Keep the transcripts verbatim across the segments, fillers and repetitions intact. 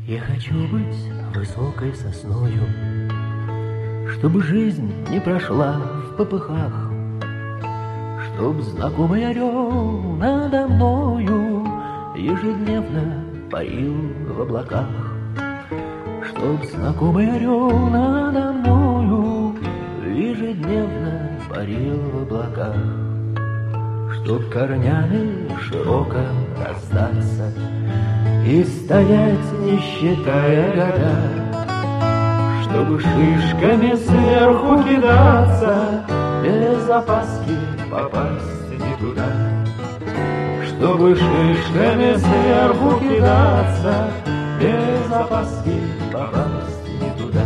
Я хочу быть высокой сосною, чтобы жизнь не прошла в попыхах, чтоб знакомый орел надо мною ежедневно парил в облаках, чтоб знакомый орел надо мною ежедневно парил в облаках, чтоб корнями широко раздаться и стоять, не считая года, чтобы шишками сверху кидаться, без опаски попасть не туда. Чтобы шишками сверху кидаться, без опаски попасть не туда.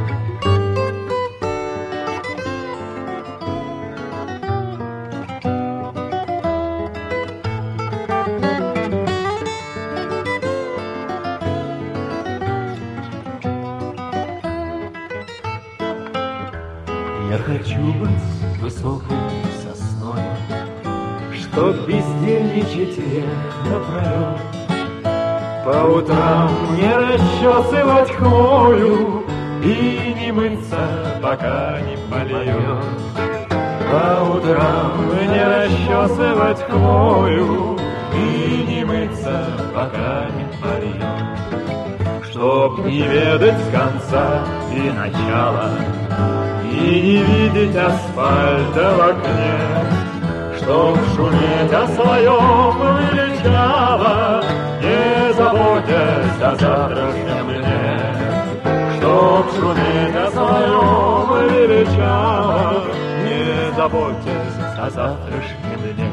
Я хочу быть высокой сосной, чтоб бездельничать век напролет, по утрам не расчесывать хвою и не мыться, пока не польет. По утрам не расчесывать хвою и не мыться, пока не польет. Чтоб не ведать конца и начала, и не видеть асфальта в окне, чтоб шуметь о своем величаво, не заботясь о завтрашнем дне. Чтоб шуметь о своем величаво, не заботясь о завтрашнем дне.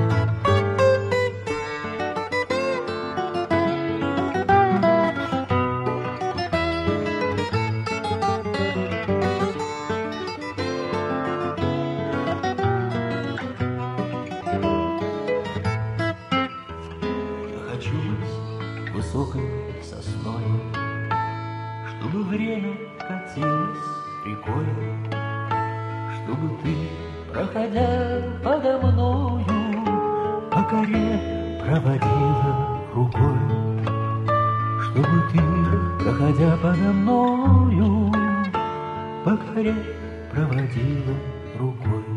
Хочу быть высокой сосной, чтобы время катилось рекой, чтобы ты, проходя подо мною, по коре проводила рукой. Чтобы ты, проходя подо мною, по коре проводила рукой.